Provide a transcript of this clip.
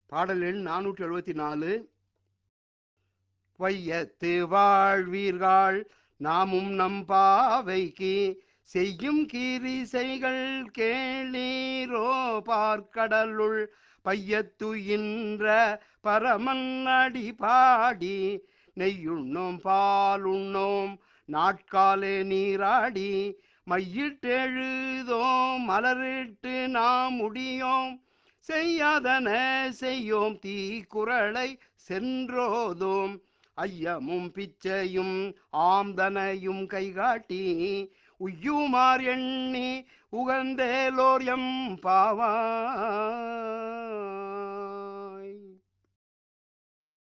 பாடல் எண் 474. வையத்து வாழ்வீர்கள் நாமும் நம் பாவைக்கு செய்யும் கீரிசைகள் கேளீரோ பார்க்கடலுள் பையத்துயின்ற பரமன் அடி பாடி நெய்யுண்ணோம் பாலுண்ணோம் நாட்காலே நீராடி மையிட்டெழுதோம் மலரிட்டு நாம் முடியோம் செய்யாதன செய்யோம் தீக்குறளை சென்றோதோம் ஐயமும் பிச்சையும் ஆம்தனையும் கைகாட்டி உய்யுமார் எண்ணி உகந்தேலோர் எம் பாவாய்.